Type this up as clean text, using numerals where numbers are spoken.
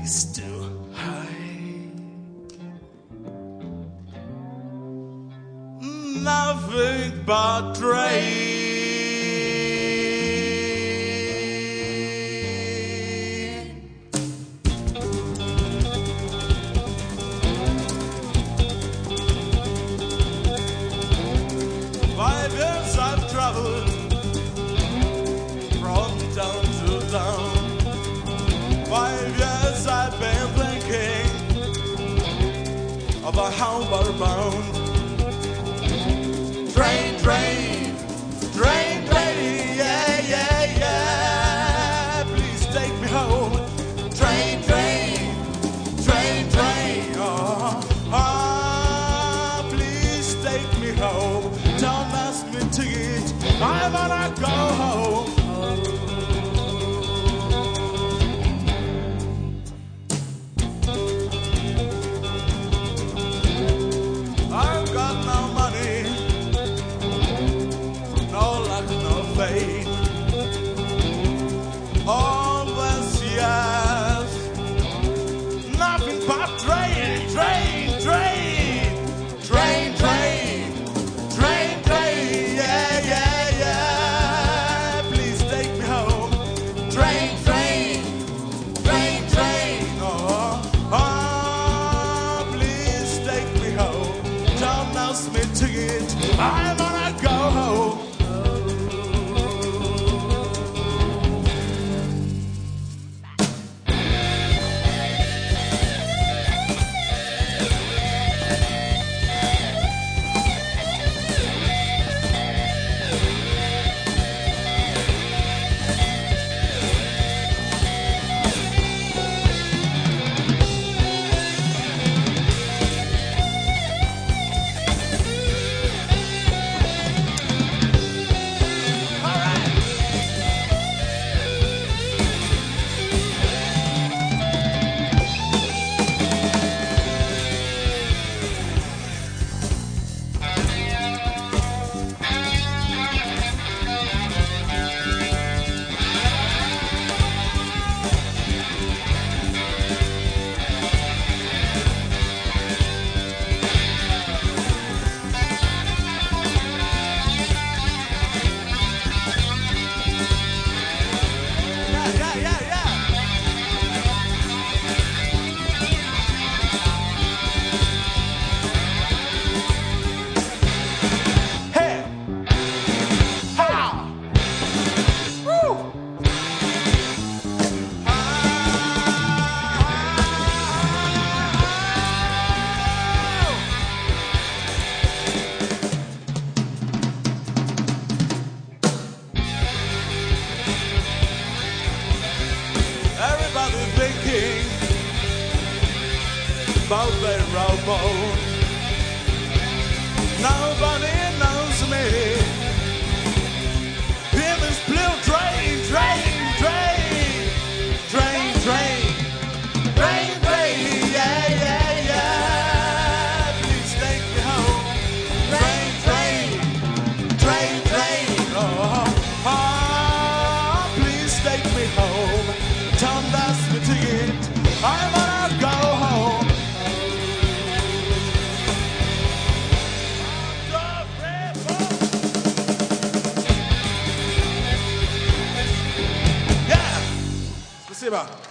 place to hide. Nothing but rain. I've traveled from town to town. 5 years I've been thinking about how we're bound. Train, train, train, train, yeah, yeah, yeah. Please take me home. Train, train, train, train, please take me home. Don't ask me to eat, I wanna go home. I've got no money, no luck, no faith. All this years, nothing but train, train, train, train, train. Train, train, yeah, yeah, yeah. Please take me home. Train, train, train, train. Please take me home. Don't ask me to eat. I wanna go home. Thinking about their rowboat. Nobody knows me in this blue train, train, train, train, train, train, train, yeah, yeah, yeah. Please take me home. Train, train, train, train, please take me home. Don't ask me to eat, I wanna go home. Yeah, спасибо.